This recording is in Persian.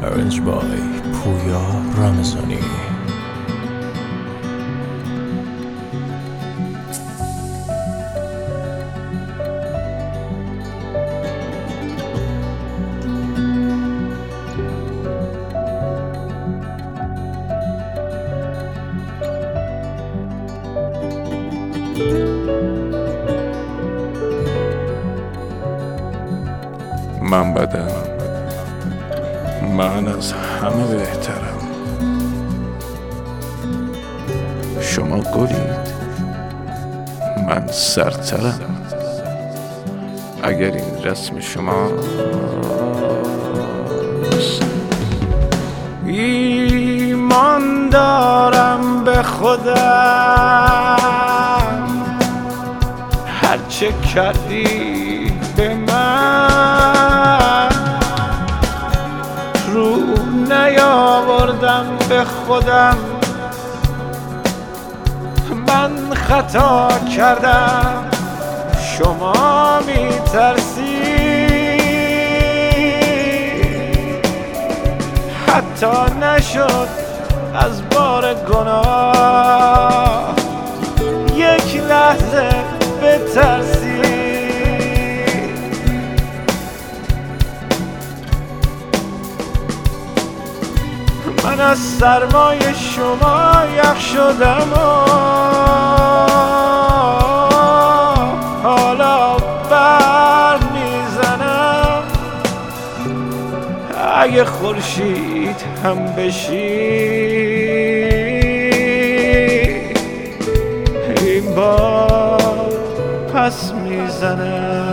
Arranged by Puya Ramazani. من بدم، من از همه بهترم. شما گلید، من سرترم. اگر این رسم شماست، ایمان دارم به خودم، هرچه کردی به من رو نیاوردم به خودم. من خطا کردم، شما میترسی، حتی نشد از بار گناه یک لحظه بترسی. من از سرمای شما یخ شدم و حالا برق میزنم. اگه خورشید هم بشی، این بار پس میزنم.